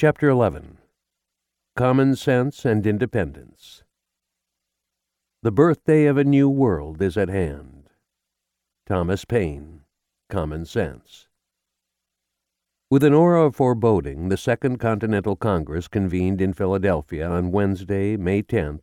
Chapter 11. Common Sense and Independence. The birthday of a new world is at hand. Thomas Paine, Common Sense. With an aura of foreboding, the Second Continental Congress convened in Philadelphia on Wednesday, May 10,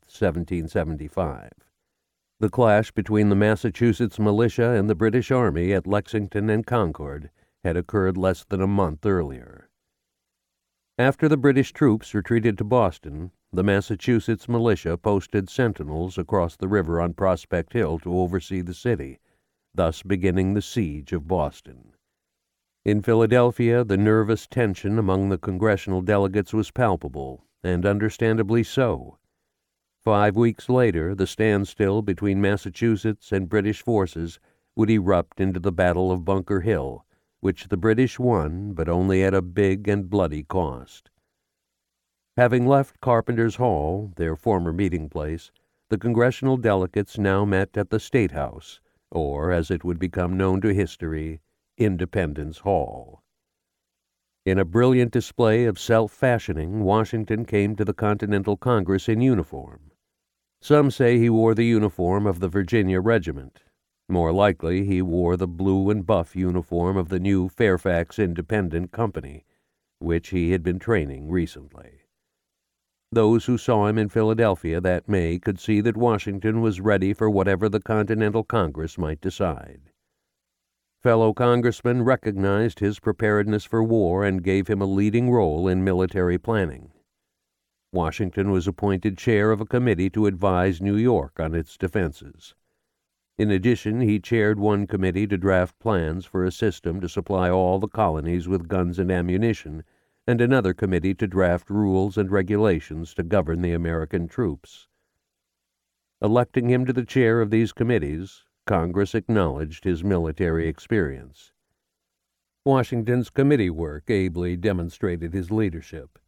1775. The clash between the Massachusetts militia and the British Army at Lexington and Concord had occurred less than a month earlier. After the British troops retreated to Boston, the Massachusetts militia posted sentinels across the river on Prospect Hill to oversee the city, thus beginning the siege of Boston. In Philadelphia, the nervous tension among the congressional delegates was palpable, and understandably so. 5 weeks later, the standstill between Massachusetts and British forces would erupt into the Battle of Bunker Hill, which the British won, but only at a big and bloody cost. Having left Carpenter's Hall, their former meeting place, the congressional delegates now met at the State House, or, as it would become known to history, Independence Hall. In a brilliant display of self-fashioning, Washington came to the Continental Congress in uniform. Some say he wore the uniform of the Virginia Regiment. More likely, he wore the blue and buff uniform of the new Fairfax Independent Company, which he had been training recently. Those who saw him in Philadelphia that May could see that Washington was ready for whatever the Continental Congress might decide. Fellow congressmen recognized his preparedness for war and gave him a leading role in military planning. Washington was appointed chair of a committee to advise New York on its defenses. In addition, he chaired one committee to draft plans for a system to supply all the colonies with guns and ammunition, and another committee to draft rules and regulations to govern the American troops. Electing him to the chair of these committees, Congress acknowledged his military experience. Washington's committee work ably demonstrated his leadership.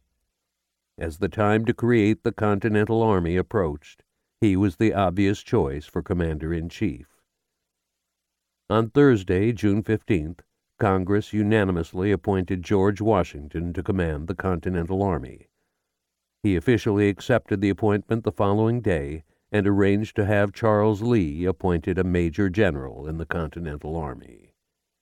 As the time to create the Continental Army approached, he was the obvious choice for commander-in-chief. On Thursday, June 15th, Congress unanimously appointed George Washington to command the Continental Army. He officially accepted the appointment the following day and arranged to have Charles Lee appointed a major general in the Continental Army.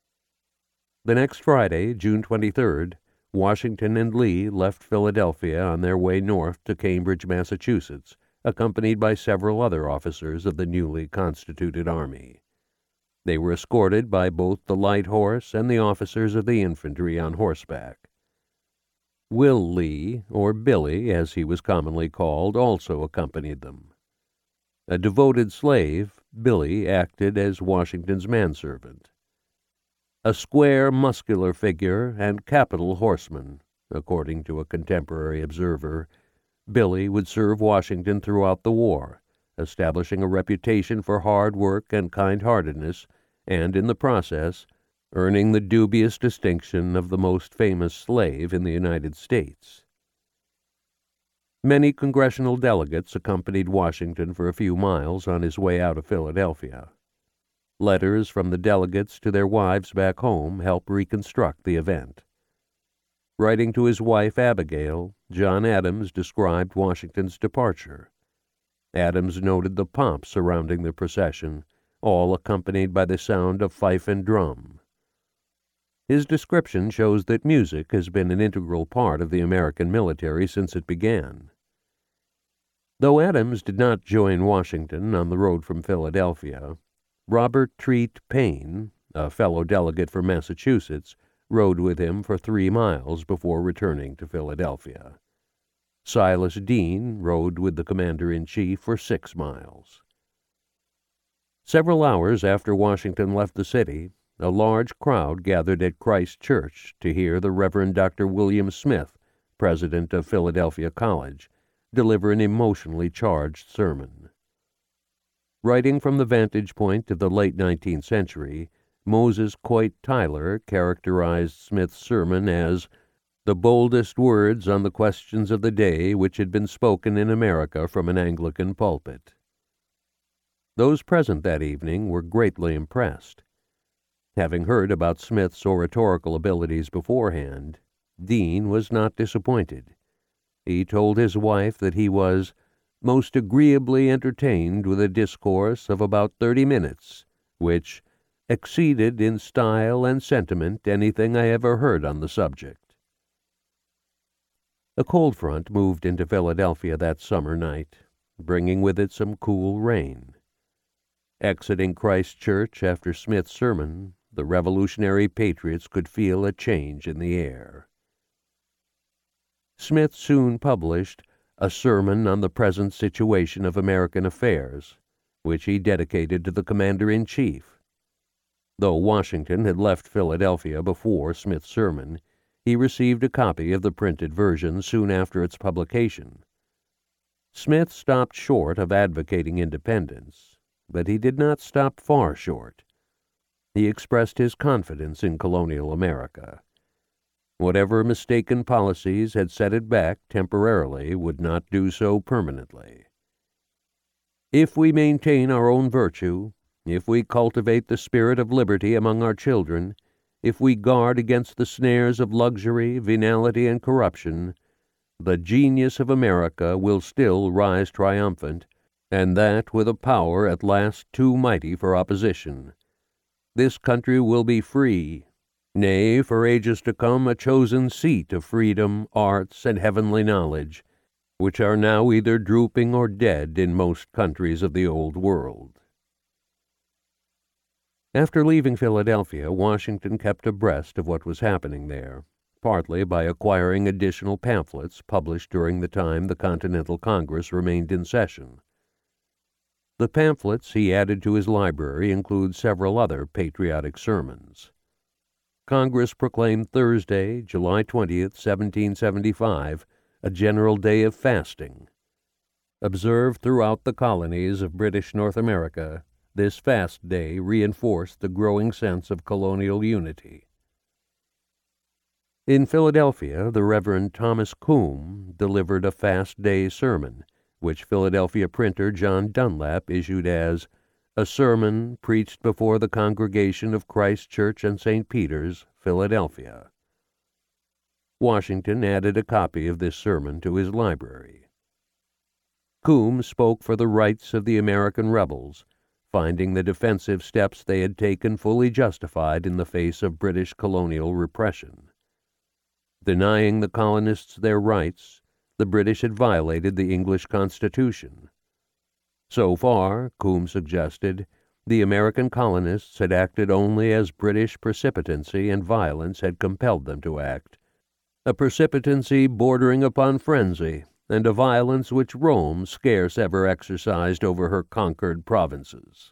The next Friday, June 23rd, Washington and Lee left Philadelphia on their way north to Cambridge, Massachusetts, accompanied by several other officers of the newly constituted army. They were escorted by both the light horse and the officers of the infantry on horseback. Will Lee, or Billy, as he was commonly called, also accompanied them. A devoted slave, Billy acted as Washington's manservant. A square, muscular figure and capital horseman, according to a contemporary observer, Billy would serve Washington throughout the war, establishing a reputation for hard work and kind-heartedness, and in the process, earning the dubious distinction of the most famous slave in the United States. Many congressional delegates accompanied Washington for a few miles on his way out of Philadelphia. Letters from the delegates to their wives back home help reconstruct the event. Writing to his wife Abigail, John Adams described Washington's departure. Adams noted the pomp surrounding the procession, all accompanied by the sound of fife and drum. His description shows that music has been an integral part of the American military since it began. Though Adams did not join Washington on the road from Philadelphia, Robert Treat Paine, a fellow delegate from Massachusetts, rode with him for 3 miles before returning to Philadelphia. Silas Deane rode with the commander-in-chief for 6 miles. Several hours after Washington left the city, a large crowd gathered at Christ Church to hear the Reverend Dr. William Smith, president of Philadelphia College, deliver an emotionally charged sermon. Writing from the vantage point of the late 19th century, Moses Coit Tyler characterized Smith's sermon as the boldest words on the questions of the day which had been spoken in America from an Anglican pulpit. Those present that evening were greatly impressed. Having heard about Smith's oratorical abilities beforehand, Dean was not disappointed. He told his wife that he was most agreeably entertained with a discourse of about 30 minutes, which exceeded in style and sentiment anything I ever heard on the subject. A cold front moved into Philadelphia that summer night, bringing with it some cool rain. Exiting Christ Church after Smith's sermon, the revolutionary patriots could feel a change in the air. Smith soon published a sermon on the present situation of American affairs, which he dedicated to the Commander-in-Chief. Though Washington had left Philadelphia before Smith's sermon, he received a copy of the printed version soon after its publication. Smith stopped short of advocating independence, but he did not stop far short. He expressed his confidence in colonial America. Whatever mistaken policies had set it back temporarily would not do so permanently. If we maintain our own virtue, if we cultivate the spirit of liberty among our children, if we guard against the snares of luxury, venality, and corruption, the genius of America will still rise triumphant, and that with a power at last too mighty for opposition. This country will be free, nay, for ages to come, a chosen seat of freedom, arts, and heavenly knowledge, which are now either drooping or dead in most countries of the Old World. After leaving Philadelphia, Washington kept abreast of what was happening there, partly by acquiring additional pamphlets published during the time the Continental Congress remained in session. The pamphlets he added to his library include several other patriotic sermons. Congress proclaimed Thursday, July 20th, 1775, a general day of fasting. Observed throughout the colonies of British North America, this fast day reinforced the growing sense of colonial unity. In Philadelphia, the Reverend Thomas Coombe delivered a fast day sermon, which Philadelphia printer John Dunlap issued as a sermon preached before the congregation of Christ Church and St. Peter's, Philadelphia. Washington added a copy of this sermon to his library. Coombe spoke for the rights of the American rebels, finding the defensive steps they had taken fully justified in the face of British colonial repression. Denying the colonists their rights, the British had violated the English Constitution. So far, Coombe suggested, the American colonists had acted only as British precipitancy and violence had compelled them to act, a precipitancy bordering upon frenzy, and a violence which Rome scarce ever exercised over her conquered provinces.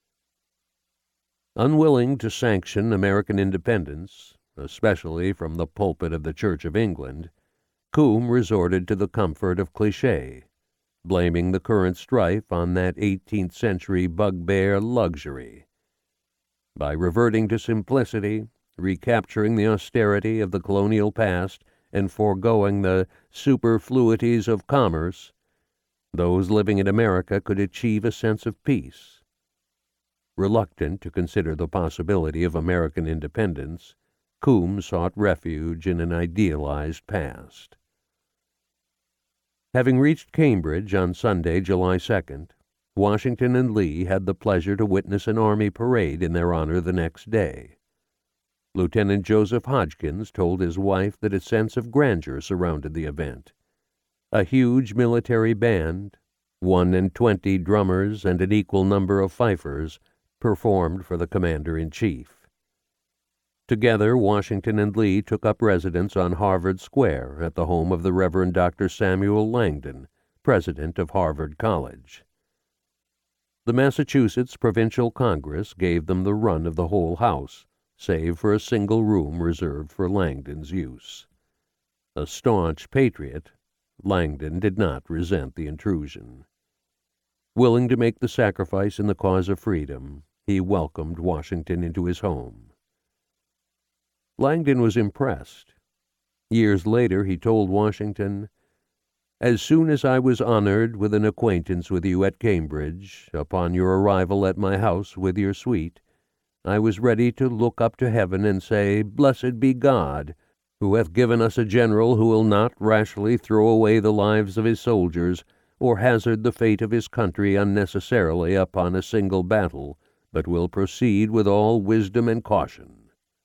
Unwilling to sanction American independence, especially from the pulpit of the Church of England, Coombe resorted to the comfort of cliché, blaming the current strife on that 18th century bugbear luxury. By reverting to simplicity, recapturing the austerity of the colonial past, and foregoing the superfluities of commerce, those living in America could achieve a sense of peace. Reluctant to consider the possibility of American independence, Coombe sought refuge in an idealized past. Having reached Cambridge on Sunday, July 2nd, Washington and Lee had the pleasure to witness an army parade in their honor the next day. Lieutenant Joseph Hodgkins told his wife that a sense of grandeur surrounded the event. A huge military band, 21 drummers, and an equal number of fifers performed for the Commander-in-Chief. Together, Washington and Lee took up residence on Harvard Square at the home of the Reverend Dr. Samuel Langdon, president of Harvard College. The Massachusetts Provincial Congress gave them the run of the whole house, save for a single room reserved for Langdon's use. A staunch patriot, Langdon did not resent the intrusion. Willing to make the sacrifice in the cause of freedom, he welcomed Washington into his home. Langdon was impressed. Years later he told Washington, "As soon as I was honored with an acquaintance with you at Cambridge, upon your arrival at my house with your suite, I was ready to look up to heaven and say, 'Blessed be God, who hath given us a general who will not rashly throw away the lives of his soldiers, or hazard the fate of his country unnecessarily upon a single battle, but will proceed with all wisdom and caution.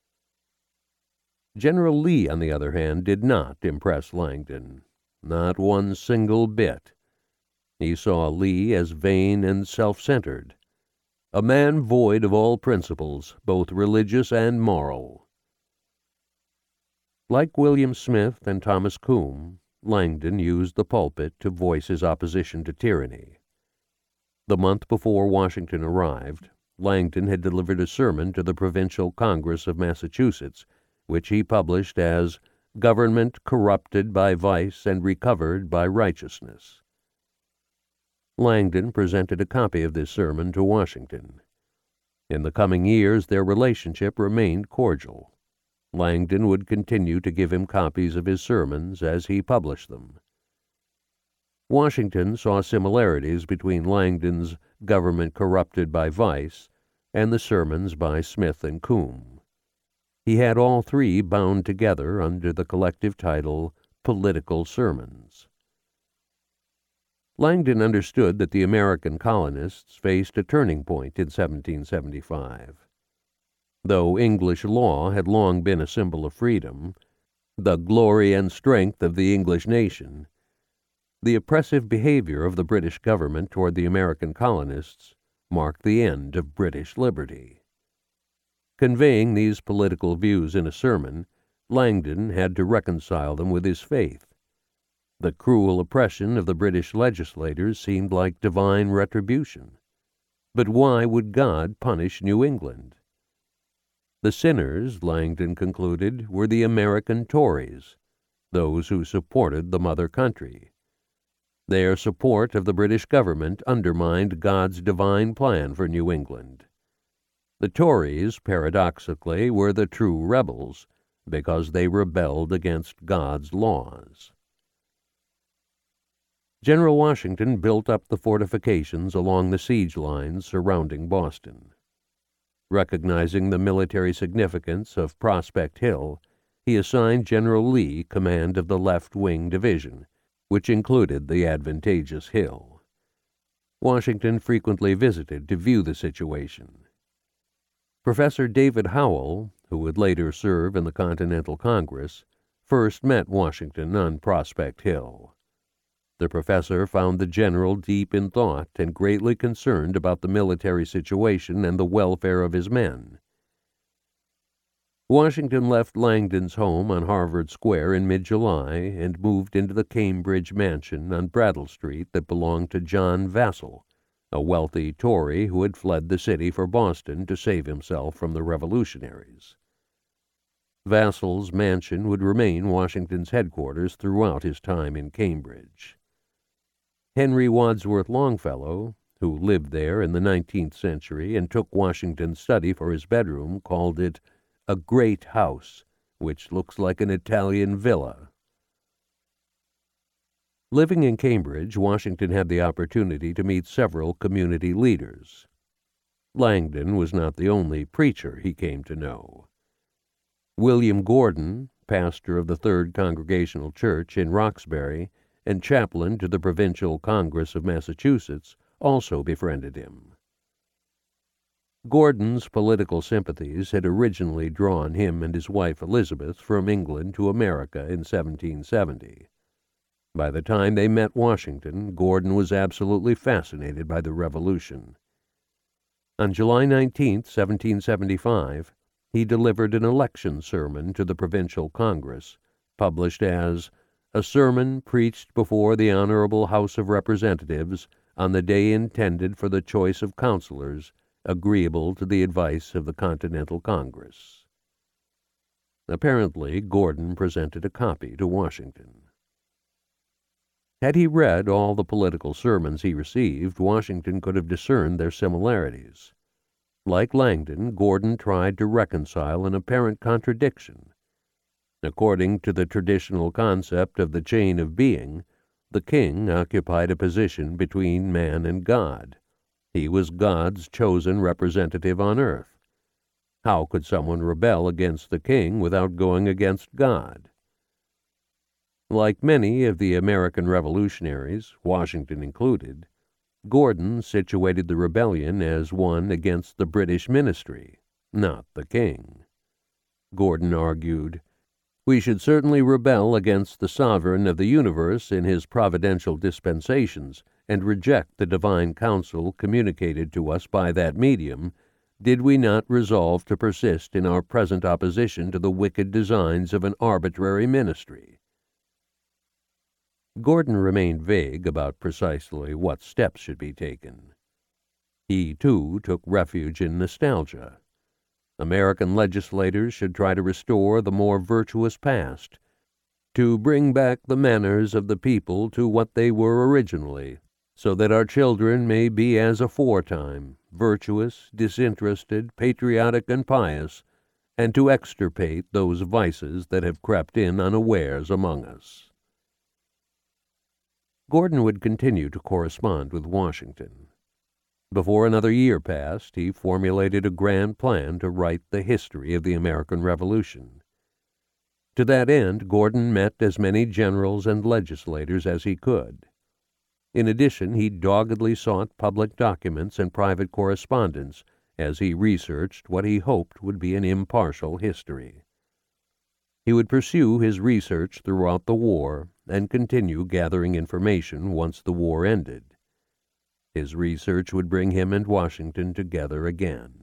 General Lee, on the other hand, did not impress Langdon, not one single bit. He saw Lee as vain and self-centered, a man void of all principles, both religious and moral. Like William Smith and Thomas Combe, Langdon used the pulpit to voice his opposition to tyranny. The month before Washington arrived, Langdon had delivered a sermon to the Provincial Congress of Massachusetts, which he published as "Government Corrupted by Vice and Recovered by Righteousness." Langdon presented a copy of this sermon to Washington. In the coming years their relationship remained cordial. Langdon would continue to give him copies of his sermons as he published them. Washington saw similarities between Langdon's "Government Corrupted by Vice" and the sermons by Smith and Combe. He had all three bound together under the collective title Political Sermons. Langdon understood that the American colonists faced a turning point in 1775. Though English law had long been a symbol of freedom, the glory and strength of the English nation, the oppressive behavior of the British government toward the American colonists marked the end of British liberty. Conveying these political views in a sermon, Langdon had to reconcile them with his faith. The cruel oppression of the British legislators seemed like divine retribution. But why would God punish New England? The sinners, Langdon concluded, were the American Tories, those who supported the mother country. Their support of the British government undermined God's divine plan for New England. The Tories, paradoxically, were the true rebels, because they rebelled against God's laws. General Washington built up the fortifications along the siege lines surrounding Boston. Recognizing the military significance of Prospect Hill, he assigned General Lee command of the Left Wing Division, which included the advantageous hill. Washington frequently visited to view the situation. Professor David Howell, who would later serve in the Continental Congress, first met Washington on Prospect Hill. The professor found the general deep in thought and greatly concerned about the military situation and the welfare of his men. Washington left Langdon's home on Harvard Square in mid-July and moved into the Cambridge mansion on Brattle Street that belonged to John Vassall, a wealthy Tory who had fled the city for Boston to save himself from the revolutionaries. Vassall's mansion would remain Washington's headquarters throughout his time in Cambridge. Henry Wadsworth Longfellow, who lived there in the 19th century and took Washington's study for his bedroom, called it a great house, which looks like an Italian villa. Living in Cambridge, Washington had the opportunity to meet several community leaders. Langdon was not the only preacher he came to know. William Gordon, pastor of the Third Congregational Church in Roxbury and chaplain to the Provincial Congress of Massachusetts, also befriended him. Gordon's political sympathies had originally drawn him and his wife Elizabeth from England to America in 1770. By the time they met Washington, Gordon was absolutely fascinated by the Revolution. On July 19, 1775, he delivered an election sermon to the Provincial Congress, published as "A Sermon Preached Before the Honorable House of Representatives on the Day Intended for the Choice of Councilors, agreeable to the advice of the Continental Congress." Apparently, Gordon presented a copy to Washington. Had he read all the political sermons he received, Washington could have discerned their similarities. Like Langdon, Gordon tried to reconcile an apparent contradiction. According to the traditional concept of the chain of being, the king occupied a position between man and God. He was God's chosen representative on earth. How could someone rebel against the king without going against God? Like many of the American revolutionaries, Washington included, Gordon situated the rebellion as one against the British ministry, not the king. Gordon argued, "We should certainly rebel against the sovereign of the universe in his providential dispensations, and reject the divine counsel communicated to us by that medium, did we not resolve to persist in our present opposition to the wicked designs of an arbitrary ministry." Gordon remained vague about precisely what steps should be taken. He, too, took refuge in nostalgia. American legislators should try to restore the more virtuous past, to bring back the manners of the people to what they were originally, so that our children may be as aforetime, virtuous, disinterested, patriotic, and pious, and to extirpate those vices that have crept in unawares among us. Gordon would continue to correspond with Washington. Before another year passed, he formulated a grand plan to write the history of the American Revolution. To that end, Gordon met as many generals and legislators as he could. In addition, he doggedly sought public documents and private correspondence as he researched what he hoped would be an impartial history. He would pursue his research throughout the war and continue gathering information once the war ended. His research would bring him and Washington together again.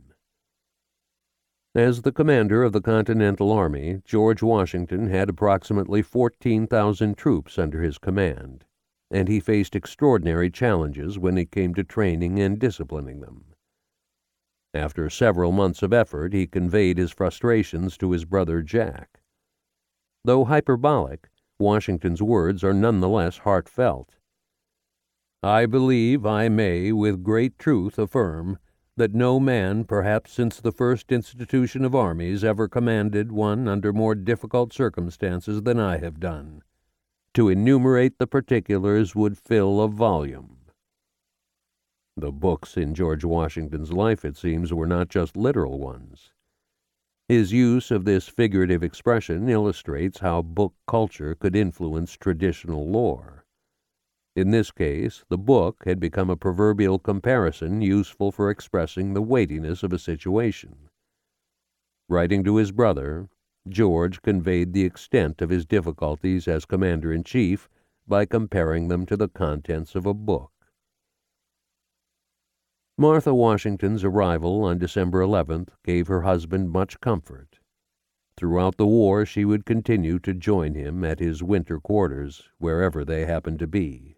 As the commander of the Continental Army, George Washington had approximately 14,000 troops under his command, and he faced extraordinary challenges when it came to training and disciplining them. After several months of effort, he conveyed his frustrations to his brother Jack. Though hyperbolic, Washington's words are nonetheless heartfelt. "I believe I may with great truth affirm that no man, perhaps since the first institution of armies, ever commanded one under more difficult circumstances than I have done. To enumerate the particulars would fill a volume." The books in George Washington's life, it seems, were not just literal ones. His use of this figurative expression illustrates how book culture could influence traditional lore. In this case, the book had become a proverbial comparison useful for expressing the weightiness of a situation. Writing to his brother, George conveyed the extent of his difficulties as commander-in-chief by comparing them to the contents of a book. Martha Washington's arrival on December 11th gave her husband much comfort. Throughout the war she would continue to join him at his winter quarters, wherever they happened to be.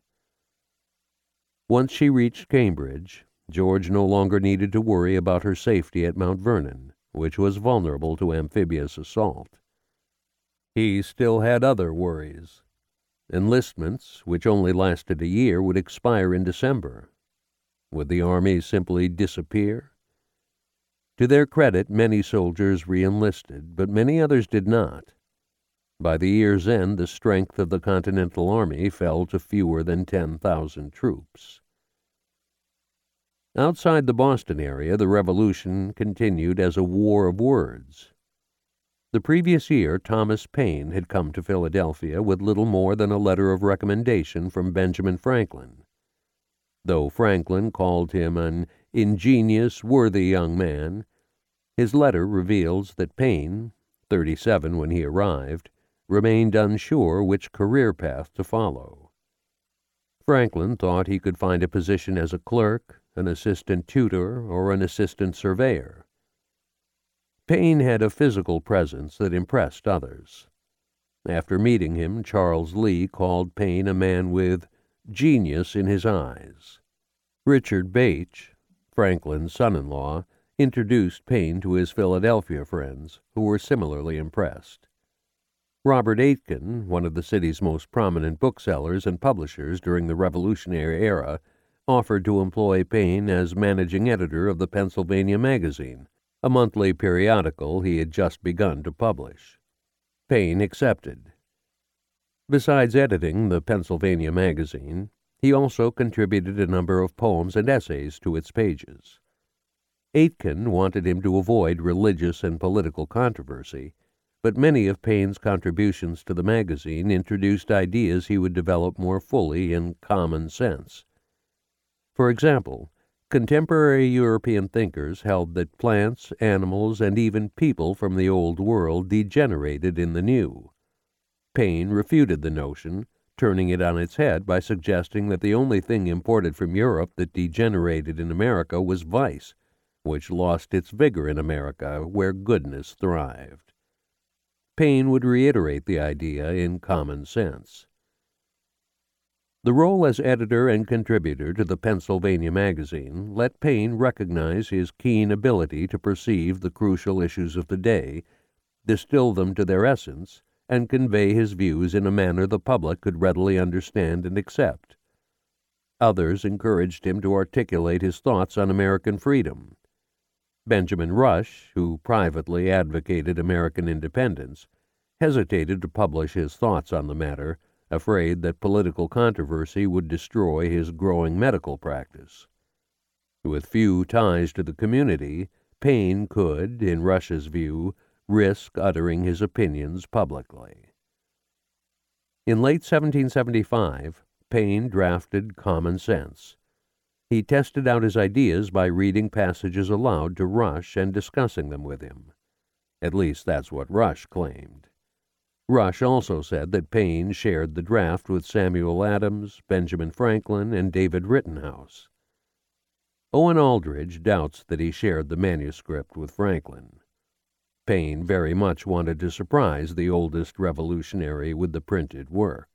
Once she reached Cambridge, George no longer needed to worry about her safety at Mount Vernon, which was vulnerable to amphibious assault. He still had other worries. Enlistments, which only lasted a year, would expire in December. Would the army simply disappear? To their credit, many soldiers re-enlisted, but many others did not. By the year's end, the strength of the Continental Army fell to fewer than 10,000 troops. Outside the Boston area, the Revolution continued as a war of words. The previous year, Thomas Paine had come to Philadelphia with little more than a letter of recommendation from Benjamin Franklin. Though Franklin called him an ingenious, worthy young man, his letter reveals that Paine, 37 when he arrived, remained unsure which career path to follow. Franklin thought he could find a position as a clerk, an assistant tutor, or an assistant surveyor. Paine had a physical presence that impressed others. After meeting him, Charles Lee called Paine a man with genius in his eyes. Richard Bache, Franklin's son-in-law, introduced Paine to his Philadelphia friends, who were similarly impressed. Robert Aitken, one of the city's most prominent booksellers and publishers during the Revolutionary era, offered to employ Paine as managing editor of the Pennsylvania Magazine, a monthly periodical he had just begun to publish. Paine accepted. Besides editing the Pennsylvania Magazine, he also contributed a number of poems and essays to its pages. Aitken wanted him to avoid religious and political controversy, but many of Paine's contributions to the magazine introduced ideas he would develop more fully in Common Sense. For example, contemporary European thinkers held that plants, animals, and even people from the Old World degenerated in the New. Paine refuted the notion, turning it on its head by suggesting that the only thing imported from Europe that degenerated in America was vice, which lost its vigor in America, where goodness thrived. Paine would reiterate the idea in Common Sense. The role as editor and contributor to the Pennsylvania magazine let Paine recognize his keen ability to perceive the crucial issues of the day, distill them to their essence, and convey his views in a manner the public could readily understand and accept. Others encouraged him to articulate his thoughts on American freedom. Benjamin Rush, who privately advocated American independence, hesitated to publish his thoughts on the matter, afraid that political controversy would destroy his growing medical practice. With few ties to the community, Paine could, in Rush's view, risk uttering his opinions publicly. In late 1775, Paine drafted Common Sense. He tested out his ideas by reading passages aloud to Rush and discussing them with him. At least that's what Rush claimed. Rush also said that Paine shared the draft with Samuel Adams, Benjamin Franklin, and David Rittenhouse. Owen Aldridge doubts that he shared the manuscript with Franklin. Paine very much wanted to surprise the oldest revolutionary with the printed work.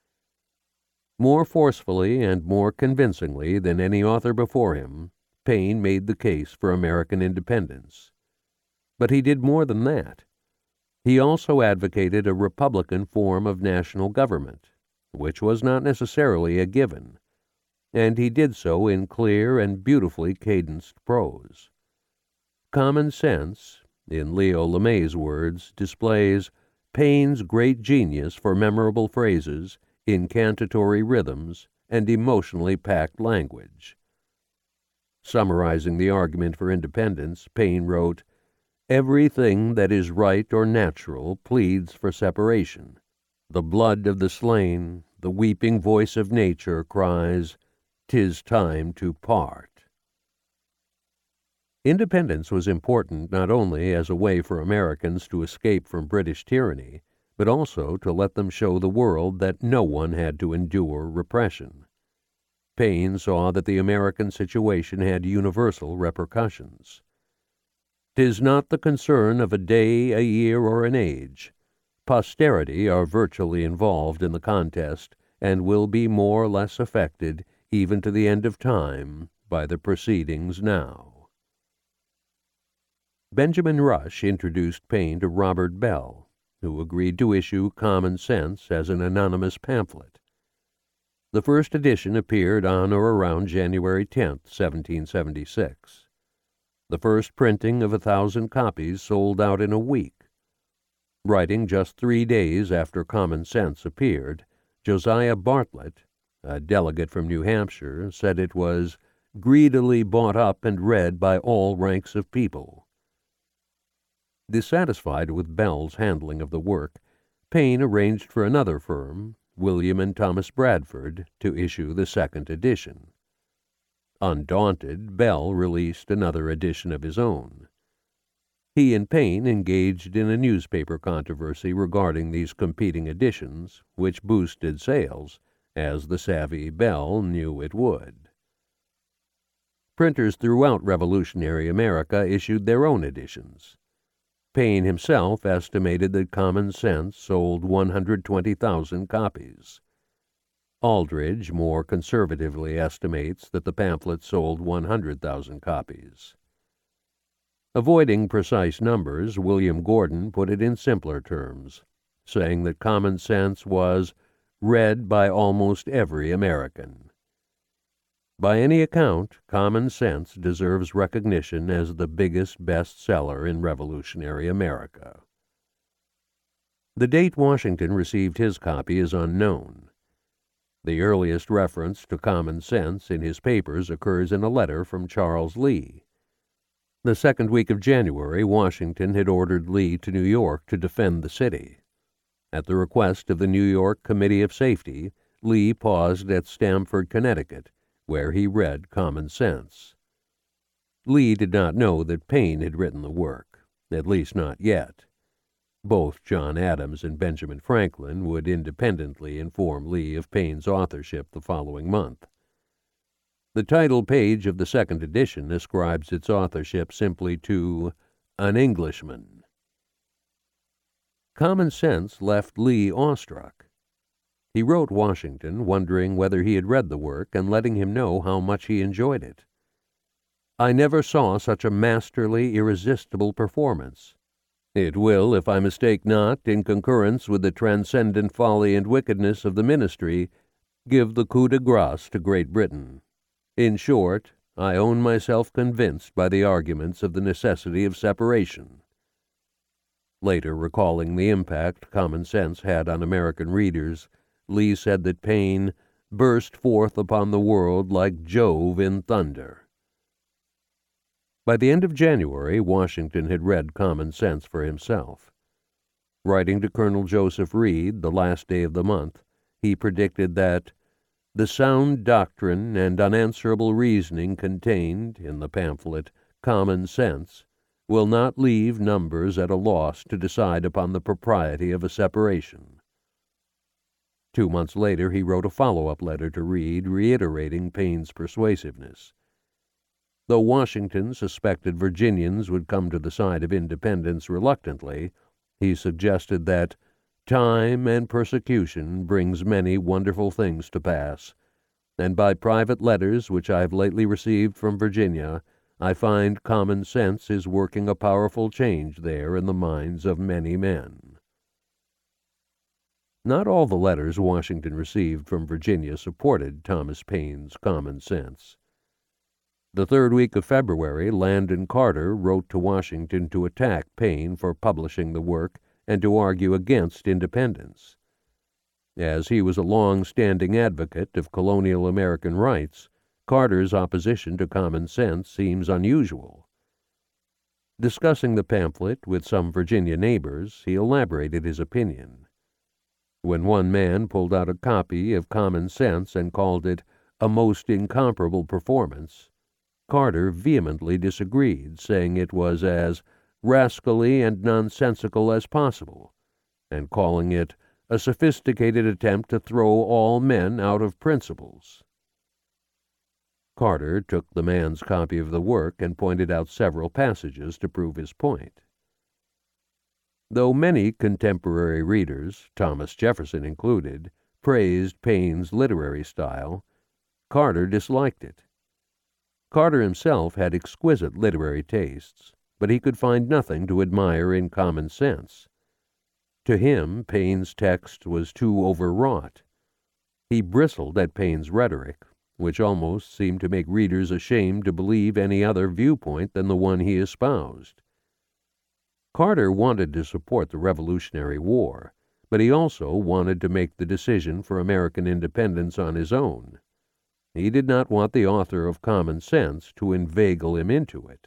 More forcefully and more convincingly than any author before him, Paine made the case for American independence. But he did more than that. He also advocated a republican form of national government, which was not necessarily a given, and he did so in clear and beautifully cadenced prose. Common Sense, in Leo LeMay's words, displays Paine's great genius for memorable phrases, incantatory rhythms, and emotionally packed language. Summarizing the argument for independence, Paine wrote, "Everything that is right or natural pleads for separation. The blood of the slain, the weeping voice of nature cries, 'Tis time to part." Independence was important not only as a way for Americans to escape from British tyranny, but also to let them show the world that no one had to endure repression. Paine saw that the American situation had universal repercussions. "'Tis not the concern of a day, a year, or an age. Posterity are virtually involved in the contest, and will be more or less affected, even to the end of time, by the proceedings now." Benjamin Rush introduced Paine to Robert Bell, who agreed to issue Common Sense as an anonymous pamphlet. The first edition appeared on or around January 10, 1776. The first printing of 1,000 copies sold out in a week. Writing just 3 days after Common Sense appeared, Josiah Bartlett, a delegate from New Hampshire, said it was greedily bought up and read by all ranks of people. Dissatisfied with Bell's handling of the work, Paine arranged for another firm, William and Thomas Bradford, to issue the second edition. Undaunted, Bell released another edition of his own. He and Paine engaged in a newspaper controversy regarding these competing editions, which boosted sales, as the savvy Bell knew it would. Printers throughout revolutionary America issued their own editions. Paine himself estimated that Common Sense sold 120,000 copies. Aldridge more conservatively estimates that the pamphlet sold 100,000 copies. Avoiding precise numbers, William Gordon put it in simpler terms, saying that Common Sense was read by almost every American. By any account, Common Sense deserves recognition as the biggest bestseller in revolutionary America. The date Washington received his copy is unknown. The earliest reference to Common Sense in his papers occurs in a letter from Charles Lee. The second week of January, Washington had ordered Lee to New York to defend the city. At the request of the New York Committee of Safety, Lee paused at Stamford, Connecticut, where he read Common Sense. Lee did not know that Paine had written the work, at least not yet. Both John Adams and Benjamin Franklin would independently inform Lee of Paine's authorship the following month. The title page of the second edition ascribes its authorship simply to an Englishman. Common Sense left Lee awestruck. He wrote Washington wondering whether he had read the work and letting him know how much he enjoyed it. "I never saw such a masterly, irresistible performance. It will, if I mistake not, in concurrence with the transcendent folly and wickedness of the ministry, give the coup de grace to Great Britain. In short, I own myself convinced by the arguments of the necessity of separation." Later, recalling the impact Common Sense had on American readers, Lee said that Paine burst forth upon the world like Jove in thunder. By the end of January, Washington had read Common Sense for himself. Writing to Colonel Joseph Reed the last day of the month, he predicted that the sound doctrine and unanswerable reasoning contained in the pamphlet Common Sense will not leave numbers at a loss to decide upon the propriety of a separation. 2 months later, he wrote a follow-up letter to Reed reiterating Paine's persuasiveness. Though Washington suspected Virginians would come to the side of independence reluctantly, he suggested that time and persecution brings many wonderful things to pass, and by private letters which I have lately received from Virginia, I find Common Sense is working a powerful change there in the minds of many men. Not all the letters Washington received from Virginia supported Thomas Paine's Common Sense. The third week of February, Landon Carter wrote to Washington to attack Paine for publishing the work and to argue against independence. As he was a long-standing advocate of colonial American rights, Carter's opposition to Common Sense seems unusual. Discussing the pamphlet with some Virginia neighbors, he elaborated his opinion. When one man pulled out a copy of Common Sense and called it a most incomparable performance, Carter vehemently disagreed, saying it was as rascally and nonsensical as possible, and calling it a sophisticated attempt to throw all men out of principles. Carter took the man's copy of the work and pointed out several passages to prove his point. Though many contemporary readers, Thomas Jefferson included, praised Paine's literary style, Carter disliked it. Carter himself had exquisite literary tastes, but he could find nothing to admire in Common Sense. To him, Paine's text was too overwrought. He bristled at Paine's rhetoric, which almost seemed to make readers ashamed to believe any other viewpoint than the one he espoused. Carter wanted to support the Revolutionary War, but he also wanted to make the decision for American independence on his own. He did not want the author of Common Sense to inveigle him into it.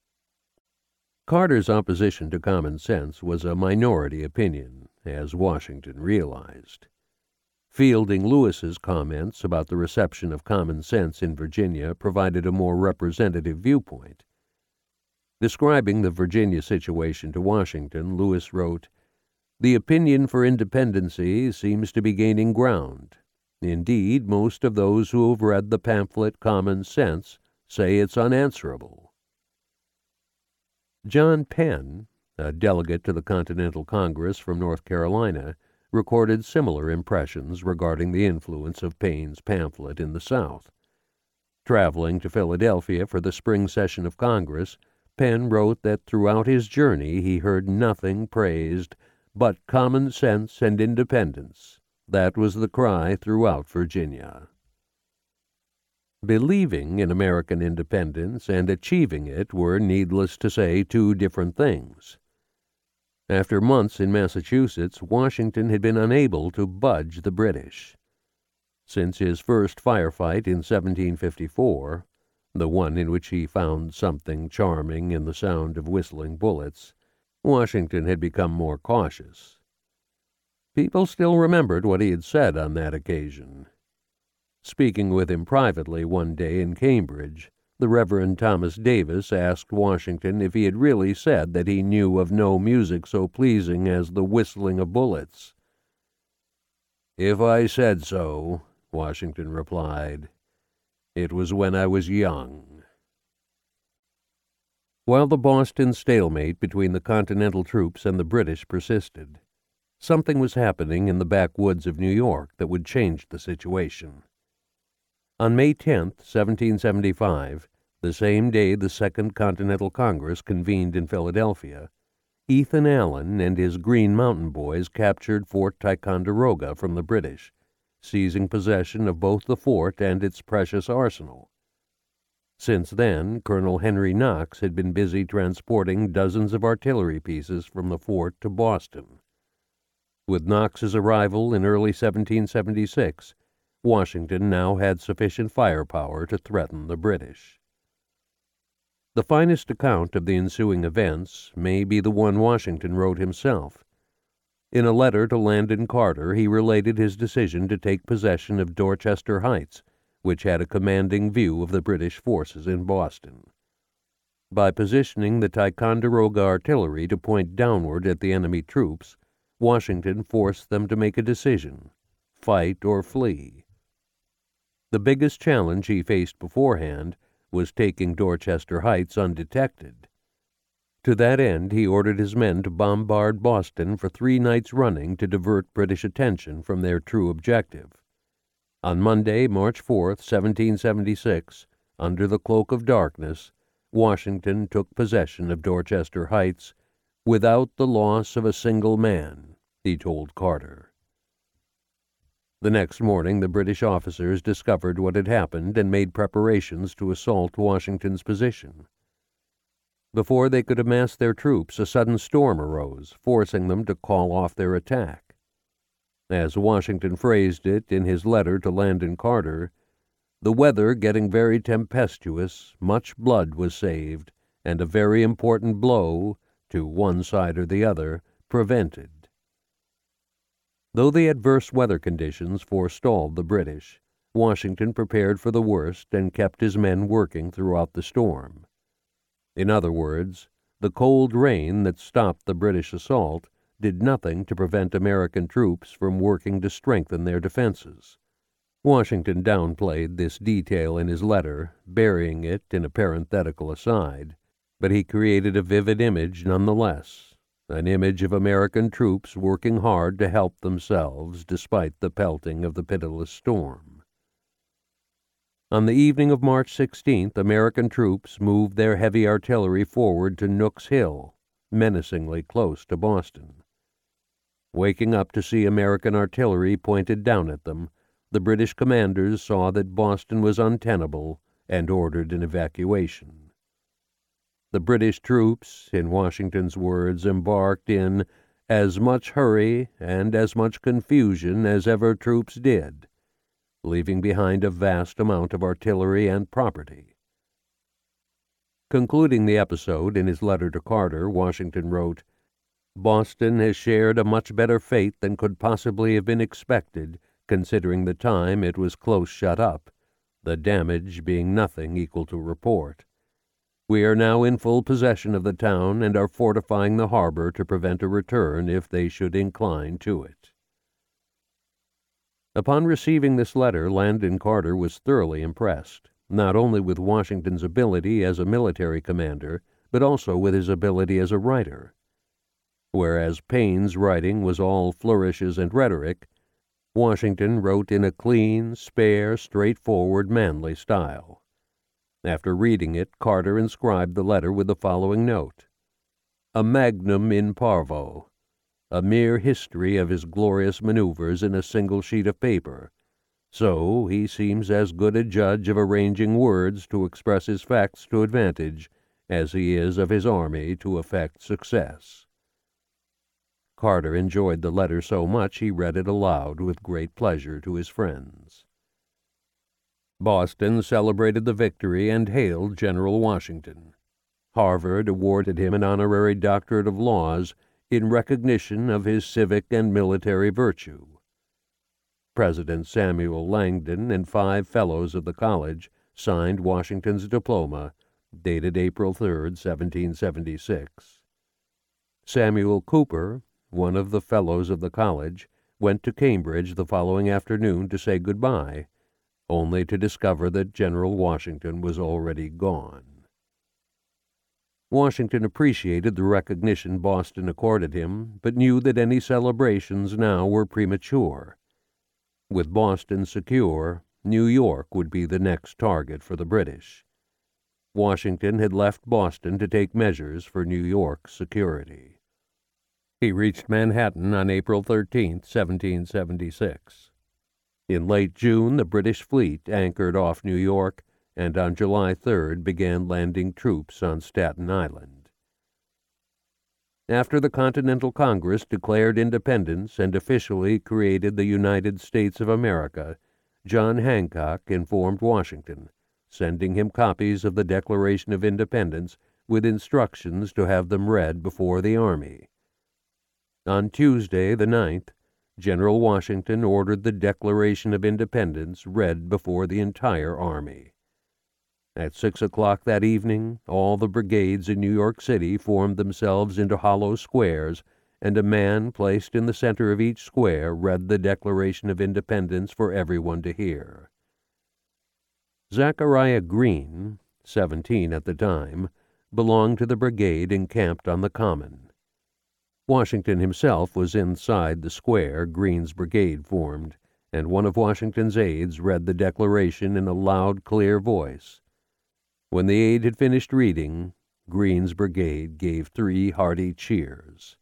Carter's opposition to Common Sense was a minority opinion, as Washington realized. Fielding Lewis's comments about the reception of Common Sense in Virginia provided a more representative viewpoint. Describing the Virginia situation to Washington, Lewis wrote, "The opinion for independency seems to be gaining ground. Indeed, most of those who have read the pamphlet Common Sense say it's unanswerable." John Penn, a delegate to the Continental Congress from North Carolina, recorded similar impressions regarding the influence of Paine's pamphlet in the South. Traveling to Philadelphia for the spring session of Congress, Penn wrote that throughout his journey he heard nothing praised but common sense and independence. That was the cry throughout Virginia. Believing in American independence and achieving it were, needless to say, two different things. After months in Massachusetts, Washington had been unable to budge the British. Since his first firefight in 1754, the one in which he found something charming in the sound of whistling bullets, Washington had become more cautious. People still remembered what he had said on that occasion. Speaking with him privately one day in Cambridge, the Reverend Thomas Davis asked Washington if he had really said that he knew of no music so pleasing as the whistling of bullets. "If I said so," Washington replied, "it was when I was young." While the Boston stalemate between the Continental troops and the British persisted, something was happening in the backwoods of New York that would change the situation. On May 10, 1775, the same day the Second Continental Congress convened in Philadelphia, Ethan Allen and his Green Mountain Boys captured Fort Ticonderoga from the British, seizing possession of both the fort and its precious arsenal. Since then, Colonel Henry Knox had been busy transporting dozens of artillery pieces from the fort to Boston. With Knox's arrival in early 1776, Washington now had sufficient firepower to threaten the British. The finest account of the ensuing events may be the one Washington wrote himself. In a letter to Landon Carter, he related his decision to take possession of Dorchester Heights, which had a commanding view of the British forces in Boston. By positioning the Ticonderoga artillery to point downward at the enemy troops, Washington forced them to make a decision: fight or flee. The biggest challenge he faced beforehand was taking Dorchester Heights undetected. To that end, he ordered his men to bombard Boston for 3 nights running to divert British attention from their true objective. On Monday, March 4, 1776, under the cloak of darkness, Washington took possession of Dorchester Heights without the loss of a single man, he told Carter. The next morning, the British officers discovered what had happened and made preparations to assault Washington's position. Before they could amass their troops, a sudden storm arose, forcing them to call off their attack. As Washington phrased it in his letter to Landon Carter, "The weather getting very tempestuous, much blood was saved, and a very important blow, to one side or the other, prevented." Though the adverse weather conditions forestalled the British, Washington prepared for the worst and kept his men working throughout the storm. In other words, the cold rain that stopped the British assault did nothing to prevent American troops from working to strengthen their defenses. Washington downplayed this detail in his letter, burying it in a parenthetical aside, but he created a vivid image nonetheless. An image of American troops working hard to help themselves despite the pelting of the pitiless storm. On the evening of March 16th, American troops moved their heavy artillery forward to Nook's Hill, menacingly close to Boston. Waking up to see American artillery pointed down at them, the British commanders saw that Boston was untenable and ordered an evacuation. The British troops, in Washington's words, embarked in as much hurry and as much confusion as ever troops did, leaving behind a vast amount of artillery and property. Concluding the episode in his letter to Carter, Washington wrote, "Boston has shared a much better fate than could possibly have been expected, considering the time it was close shut up, the damage being nothing equal to report. We are now in full possession of the town and are fortifying the harbor to prevent a return if they should incline to it." Upon receiving this letter, Landon Carter was thoroughly impressed, not only with Washington's ability as a military commander, but also with his ability as a writer. Whereas Paine's writing was all flourishes and rhetoric, Washington wrote in a clean, spare, straightforward, manly style. After reading it, Carter inscribed the letter with the following note: "A magnum in parvo, a mere history of his glorious maneuvers in a single sheet of paper. So he seems as good a judge of arranging words to express his facts to advantage as he is of his army to effect success." Carter enjoyed the letter so much he read it aloud with great pleasure to his friends. Boston celebrated the victory and hailed General Washington. Harvard awarded him an honorary doctorate of laws in recognition of his civic and military virtue. President Samuel Langdon and 5 fellows of the college signed Washington's diploma, dated April 3, 1776. Samuel Cooper, one of the fellows of the college, went to Cambridge the following afternoon to say goodbye, only to discover that General Washington was already gone. Washington appreciated the recognition Boston accorded him, but knew that any celebrations now were premature. With Boston secure, New York would be the next target for the British. Washington had left Boston to take measures for New York's security. He reached Manhattan on April 13, 1776. In late June, the British fleet anchored off New York, and on July 3rd began landing troops on Staten Island. After the Continental Congress declared independence and officially created the United States of America, John Hancock informed Washington, sending him copies of the Declaration of Independence with instructions to have them read before the army. On Tuesday, the 9th, General Washington ordered the Declaration of Independence read before the entire army. At 6 o'clock that evening, all the brigades in New York City formed themselves into hollow squares, and a man placed in the center of each square read the Declaration of Independence for everyone to hear. Zachariah Green, 17 at the time, belonged to the brigade encamped on the Common. Washington himself was inside the square Green's brigade formed, and one of Washington's aides read the declaration in a loud, clear voice. When the aide had finished reading, Green's brigade gave 3 hearty cheers.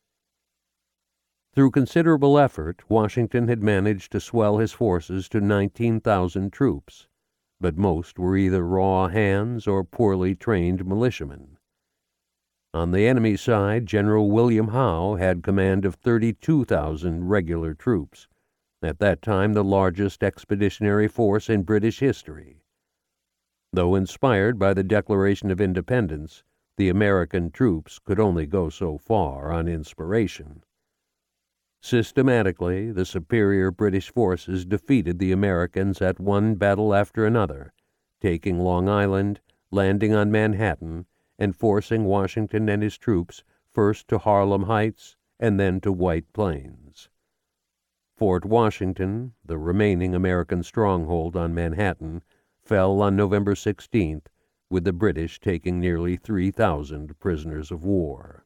Through considerable effort, Washington had managed to swell his forces to 19,000 troops, but most were either raw hands or poorly trained militiamen. On the enemy's side, General William Howe had command of 32,000 regular troops, at that time the largest expeditionary force in British history. Though inspired by the Declaration of Independence, the American troops could only go so far on inspiration. Systematically, the superior British forces defeated the Americans at one battle after another, taking Long Island, landing on Manhattan, and forcing Washington and his troops first to Harlem Heights and then to White Plains. Fort Washington, the remaining American stronghold on Manhattan, fell on November 16th, with the British taking nearly 3,000 prisoners of war.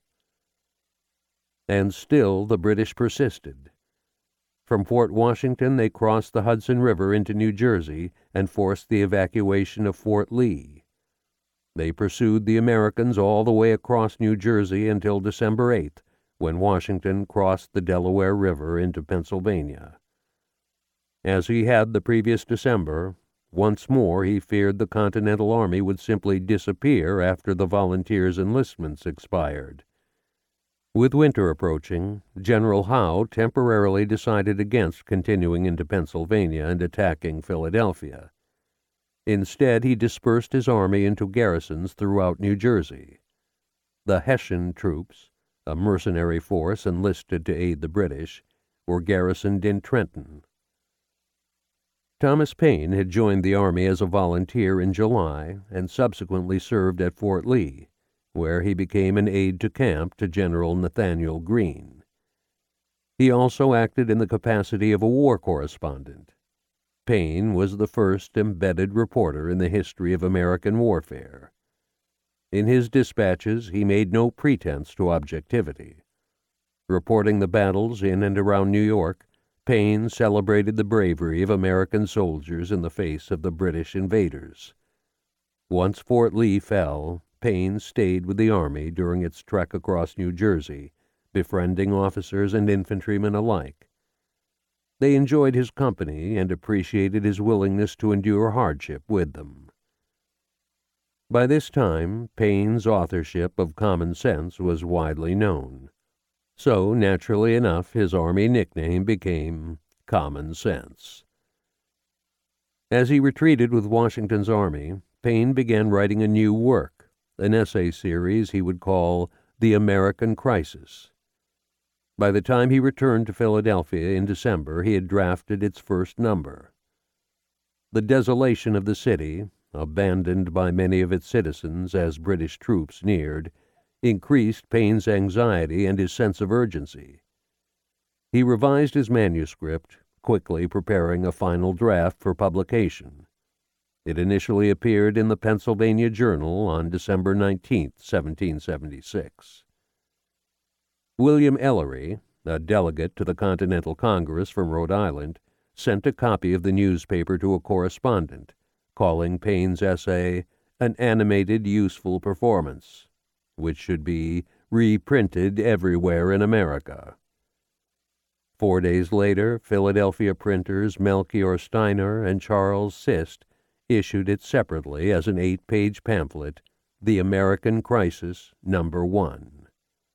And still the British persisted. From Fort Washington they crossed the Hudson River into New Jersey and forced the evacuation of Fort Lee. They pursued the Americans all the way across New Jersey until December 8th, when Washington crossed the Delaware River into Pennsylvania. As he had the previous December, once more he feared the Continental Army would simply disappear after the volunteers' enlistments expired. With winter approaching, General Howe temporarily decided against continuing into Pennsylvania and attacking Philadelphia. Instead, he dispersed his army into garrisons throughout New Jersey. The Hessian troops, a mercenary force enlisted to aid the British, were garrisoned in Trenton. Thomas Paine had joined the army as a volunteer in July and subsequently served at Fort Lee, where he became an aide-de-camp to General Nathanael Greene. He also acted in the capacity of a war correspondent. Paine was the first embedded reporter in the history of American warfare. In his dispatches, he made no pretense to objectivity. Reporting the battles in and around New York, Paine celebrated the bravery of American soldiers in the face of the British invaders. Once Fort Lee fell, Paine stayed with the army during its trek across New Jersey, befriending officers and infantrymen alike. They enjoyed his company and appreciated his willingness to endure hardship with them. By this time, Paine's authorship of Common Sense was widely known. So, naturally enough, his army nickname became Common Sense. As he retreated with Washington's army, Paine began writing a new work, an essay series he would call The American Crisis. By the time he returned to Philadelphia in December, he had drafted its first number. The desolation of the city, abandoned by many of its citizens as British troops neared, increased Paine's anxiety and his sense of urgency. He revised his manuscript, quickly preparing a final draft for publication. It initially appeared in the Pennsylvania Journal on December 19, 1776. William Ellery, a delegate to the Continental Congress from Rhode Island, sent a copy of the newspaper to a correspondent, calling Paine's essay an animated, useful performance, which should be reprinted everywhere in America. 4 days later, Philadelphia printers Melchior Steiner and Charles Sist issued it separately as an 8-page pamphlet, The American Crisis, No. 1.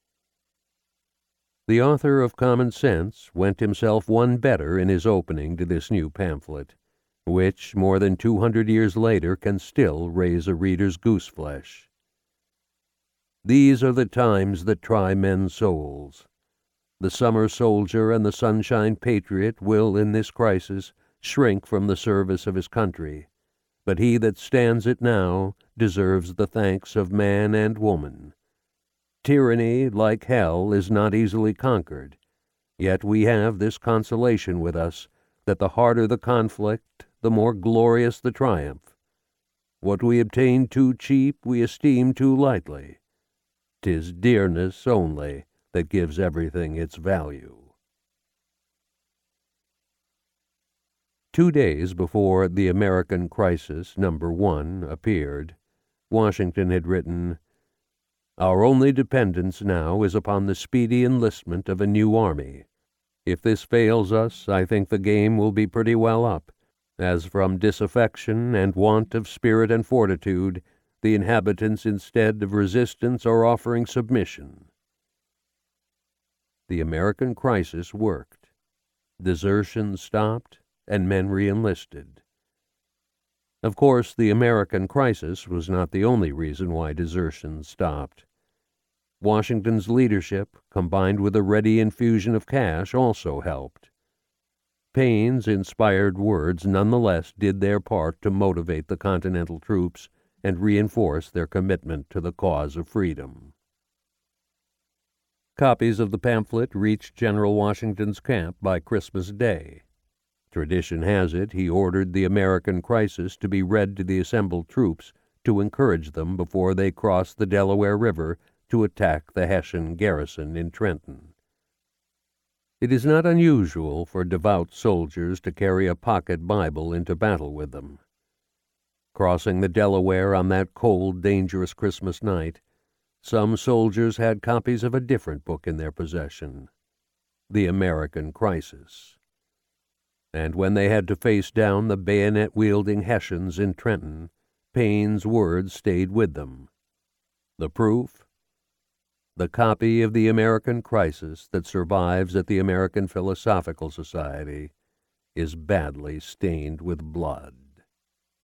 The author of Common Sense went himself one better in his opening to this new pamphlet, which, more than 200 years later, can still raise a reader's gooseflesh. These are the times that try men's souls. The summer soldier and the sunshine patriot will, in this crisis, shrink from the service of his country, but he that stands it now deserves the thanks of man and woman. Tyranny, like hell, is not easily conquered, yet we have this consolation with us, that the harder the conflict, the more glorious the triumph. What we obtain too cheap we esteem too lightly. 'Tis dearness only that gives everything its value. 2 days before The American Crisis, No. 1, appeared, Washington had written, "Our only dependence now is upon the speedy enlistment of a new army. If this fails us, I think the game will be pretty well up, as from disaffection and want of spirit and fortitude, the inhabitants instead of resistance are offering submission." The American Crisis worked. Desertion stopped, and men re-enlisted. Of course, the American Crisis was not the only reason why desertion stopped. Washington's leadership, combined with a ready infusion of cash, also helped. Paine's inspired words nonetheless did their part to motivate the Continental troops and reinforce their commitment to the cause of freedom. Copies of the pamphlet reached General Washington's camp by Christmas Day. Tradition has it he ordered The American Crisis to be read to the assembled troops to encourage them before they crossed the Delaware River to attack the Hessian garrison in Trenton. It is not unusual for devout soldiers to carry a pocket Bible into battle with them. Crossing the Delaware on that cold, dangerous Christmas night, some soldiers had copies of a different book in their possession, The American Crisis. And when they had to face down the bayonet-wielding Hessians in Trenton, Paine's words stayed with them. The proof? The copy of The American Crisis that survives at the American Philosophical Society is badly stained with blood.